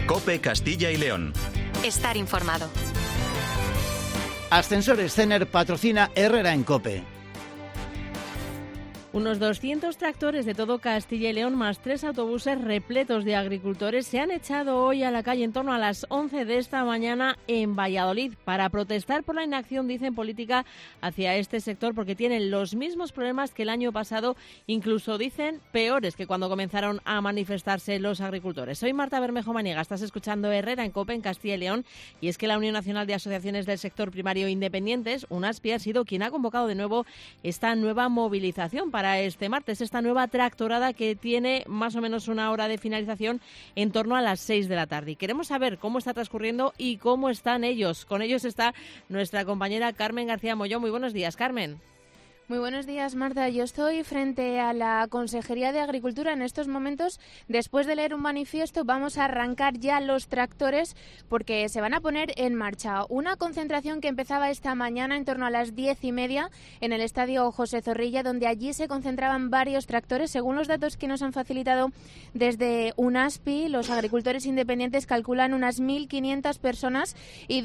COPE Castilla y León. Estar informado. Ascensores Cener patrocina Herrera en COPE. Unos 200 tractores de todo Castilla y León más 3 autobuses repletos de agricultores se han echado hoy a la calle en torno a las 11 de esta mañana en Valladolid para protestar por la inacción, dicen, política hacia este sector porque tienen los mismos problemas que el año pasado, incluso dicen peores que cuando comenzaron a manifestarse los agricultores. Soy Marta Bermejo Maniega, estás escuchando Herrera en COPE en Castilla y León y es que la Unión Nacional de Asociaciones del Sector Primario Independientes, UNASPI, ha sido quien ha convocado de nuevo esta nueva movilización para este martes, esta nueva tractorada que tiene más o menos una hora de finalización en torno a las 6 de la tarde. Y queremos saber cómo está transcurriendo y cómo están ellos. Con ellos está nuestra compañera Carmen García Mollón. Muy buenos días, Carmen. Muy buenos días, Marta. Yo estoy frente a la Consejería de Agricultura en estos momentos. Después de leer un manifiesto, vamos a arrancar ya los tractores porque se van a poner en marcha. Una concentración que empezaba esta mañana en torno a las 10:30 en el Estadio José Zorrilla, donde allí se concentraban varios tractores. Según los datos que nos han facilitado desde UNASPI, los agricultores independientes calculan unas 1.500 personas y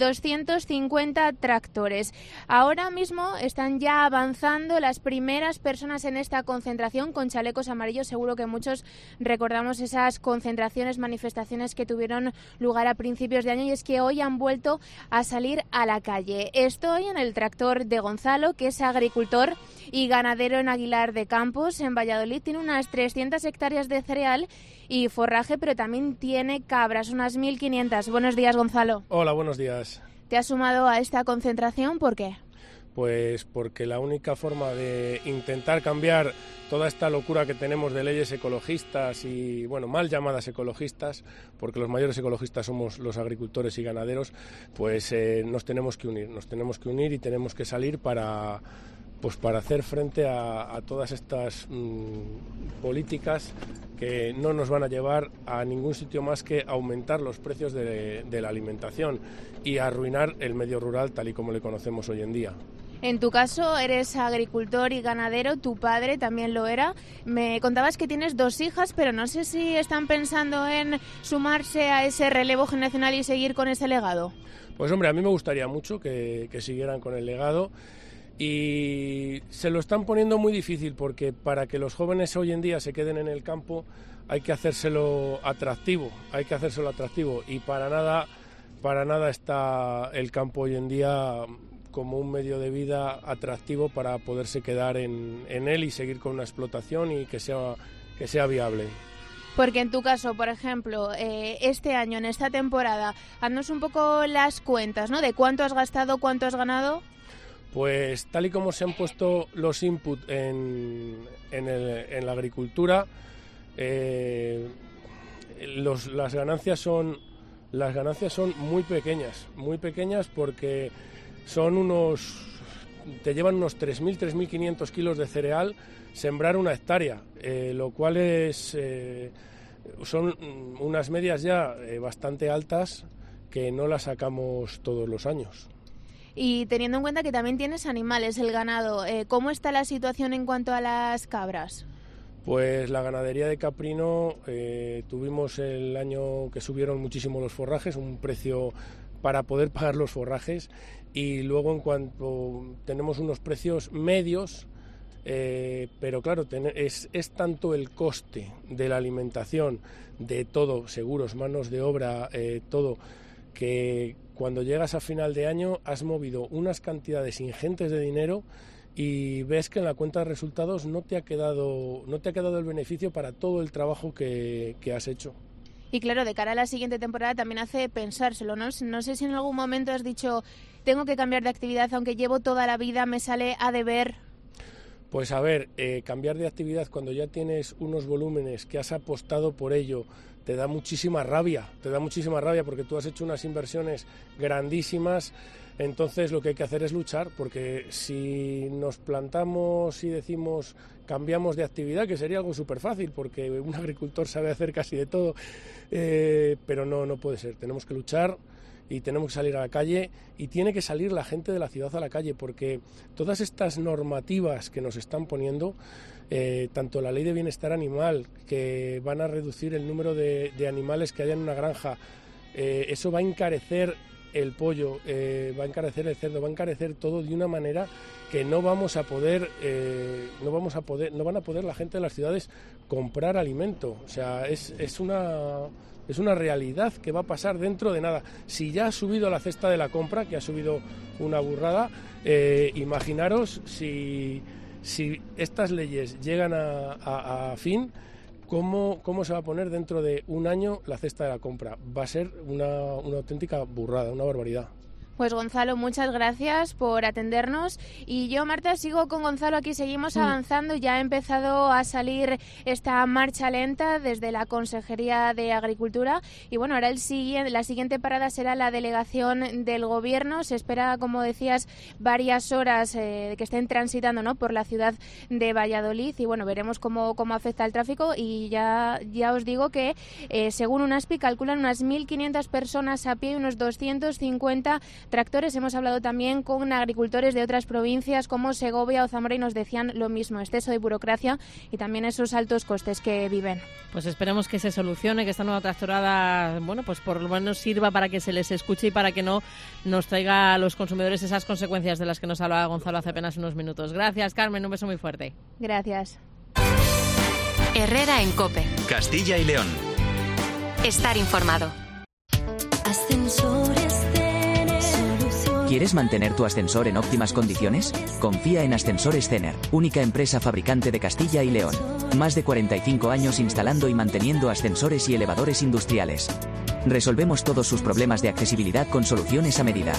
250 tractores. Ahora mismo están ya avanzando las primeras personas en esta concentración con chalecos amarillos. Seguro que muchos recordamos esas concentraciones, manifestaciones que tuvieron lugar a principios de año, y es que hoy han vuelto a salir a la calle. Estoy en el tractor de Gonzalo, que es agricultor y ganadero en Aguilar de Campos, en Valladolid. Tiene unas 300 hectáreas de cereal y forraje, pero también tiene cabras, unas 1.500. Buenos días, Gonzalo. Hola, buenos días. ¿Te has sumado a esta concentración? ¿Por qué? Pues porque la única forma de intentar cambiar toda esta locura que tenemos de leyes ecologistas y, bueno, mal llamadas ecologistas, porque los mayores ecologistas somos los agricultores y ganaderos, pues nos tenemos que unir y tenemos que salir para hacer frente a todas estas políticas que no nos van a llevar a ningún sitio más que aumentar los precios de la alimentación y arruinar el medio rural tal y como le conocemos hoy en día. En tu caso eres agricultor y ganadero, tu padre también lo era. Me contabas que tienes 2 hijas, pero no sé si están pensando en sumarse a ese relevo generacional y seguir con ese legado. Pues hombre, a mí me gustaría mucho que siguieran con el legado. Y se lo están poniendo muy difícil porque para que los jóvenes hoy en día se queden en el campo hay que hacérselo atractivo y para nada está el campo hoy en día como un medio de vida atractivo para poderse quedar en él y seguir con una explotación y que sea viable. Porque en tu caso, por ejemplo, este año, en esta temporada, haznos un poco las cuentas, ¿no? De cuánto has gastado, cuánto has ganado. Pues tal y como se han puesto los inputs en la agricultura, las ganancias son muy pequeñas porque te llevan unos 3.000, 3.500 kilos de cereal sembrar una hectárea, lo cual son unas medias ya bastante altas que no las sacamos todos los años. Y teniendo en cuenta que también tienes animales, el ganado, ¿cómo está la situación en cuanto a las cabras? Pues la ganadería de caprino, tuvimos el año que subieron muchísimo los forrajes, un precio para poder pagar los forrajes, y luego en cuanto tenemos unos precios medios, pero claro, es tanto el coste de la alimentación, de todo, seguros, manos de obra, todo, que cuando llegas a final de año has movido unas cantidades ingentes de dinero y ves que en la cuenta de resultados no te ha quedado el beneficio para todo el trabajo que has hecho. Y claro, de cara a la siguiente temporada también hace pensárselo, ¿no? No sé si en algún momento has dicho, tengo que cambiar de actividad, aunque llevo toda la vida, me sale a deber. Pues a ver, cambiar de actividad cuando ya tienes unos volúmenes que has apostado por ello, te da muchísima rabia porque tú has hecho unas inversiones grandísimas. Entonces lo que hay que hacer es luchar, porque si nos plantamos y decimos cambiamos de actividad, que sería algo súper fácil porque un agricultor sabe hacer casi de todo, pero no puede ser, tenemos que luchar y tenemos que salir a la calle, y tiene que salir la gente de la ciudad a la calle, porque todas estas normativas que nos están poniendo, tanto la ley de bienestar animal, que van a reducir el número de animales que haya en una granja, eso va a encarecer el pollo, va a encarecer el cerdo, va a encarecer todo de una manera que no van a poder la gente de las ciudades comprar alimento. O sea, es una realidad que va a pasar dentro de nada. Si ya ha subido la cesta de la compra, que ha subido una burrada, imaginaros si estas leyes llegan a fin, ¿cómo se va a poner dentro de un año la cesta de la compra? Va a ser una auténtica burrada, una barbaridad. Pues Gonzalo, muchas gracias por atendernos. Y yo, Marta, sigo con Gonzalo aquí, seguimos avanzando. Ya ha empezado a salir esta marcha lenta desde la Consejería de Agricultura. Y bueno, ahora la siguiente parada será la delegación del Gobierno. Se espera, como decías, varias horas que estén transitando, ¿no?, por la ciudad de Valladolid. Y bueno, veremos cómo afecta el tráfico. Y ya os digo que, según UNASPI, calculan unas 1.500 personas a pie y unos 250 tractores. Hemos hablado también con agricultores de otras provincias como Segovia o Zamora y nos decían lo mismo, exceso de burocracia y también esos altos costes que viven. Pues esperemos que se solucione, que esta nueva tractorada, bueno, pues por lo menos sirva para que se les escuche y para que no nos traiga a los consumidores esas consecuencias de las que nos hablaba Gonzalo hace apenas unos minutos. Gracias, Carmen, un beso muy fuerte. Gracias. Herrera en COPE. Castilla y León. Estar informado. ¿Quieres mantener tu ascensor en óptimas condiciones? Confía en Ascensores Cener, única empresa fabricante de Castilla y León. Más de 45 años instalando y manteniendo ascensores y elevadores industriales. Resolvemos todos sus problemas de accesibilidad con soluciones a medida.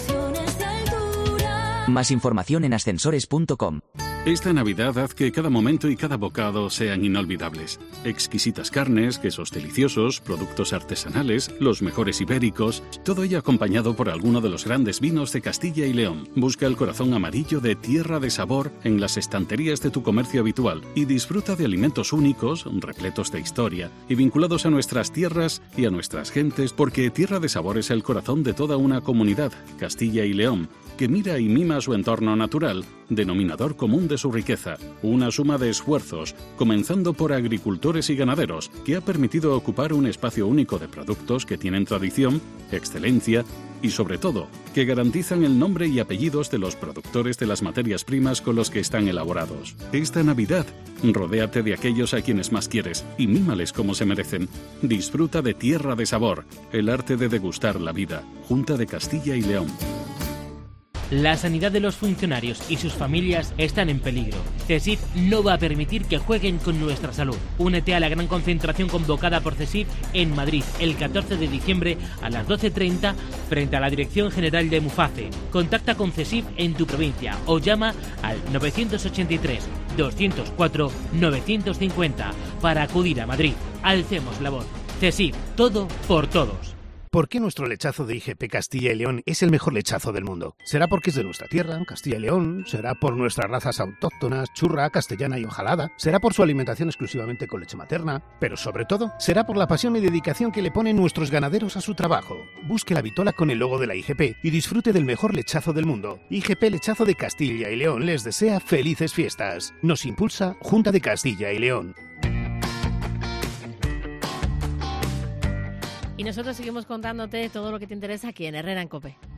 Más información en ascensores.com. Esta Navidad haz que cada momento y cada bocado sean inolvidables. Exquisitas carnes, quesos deliciosos, productos artesanales, los mejores ibéricos, todo ello acompañado por alguno de los grandes vinos de Castilla y León. Busca el corazón amarillo de Tierra de Sabor en las estanterías de tu comercio habitual y disfruta de alimentos únicos, repletos de historia y vinculados a nuestras tierras y a nuestras gentes, porque Tierra de Sabor es el corazón de toda una comunidad, Castilla y León, que mira y mima su entorno natural, denominador común de su riqueza. Una suma de esfuerzos, comenzando por agricultores y ganaderos, que ha permitido ocupar un espacio único de productos que tienen tradición, excelencia y, sobre todo, que garantizan el nombre y apellidos de los productores de las materias primas con los que están elaborados. Esta Navidad, rodéate de aquellos a quienes más quieres y mímales como se merecen. Disfruta de Tierra de Sabor, el arte de degustar la vida. Junta de Castilla y León. La sanidad de los funcionarios y sus familias están en peligro. CESIF no va a permitir que jueguen con nuestra salud. Únete a la gran concentración convocada por CESIF en Madrid el 14 de diciembre a las 12:30 frente a la Dirección General de Muface. Contacta con CESIF en tu provincia o llama al 983 204 950 para acudir a Madrid. Alcemos la voz. CESIF, todo por todos. ¿Por qué nuestro lechazo de IGP Castilla y León es el mejor lechazo del mundo? ¿Será porque es de nuestra tierra, Castilla y León? ¿Será por nuestras razas autóctonas, churra, castellana y hojalada? ¿Será por su alimentación exclusivamente con leche materna? Pero sobre todo, será por la pasión y dedicación que le ponen nuestros ganaderos a su trabajo. Busque la vitola con el logo de la IGP y disfrute del mejor lechazo del mundo. IGP Lechazo de Castilla y León les desea felices fiestas. Nos impulsa Junta de Castilla y León. Y nosotros seguimos contándote todo lo que te interesa aquí en Herrera en COPE.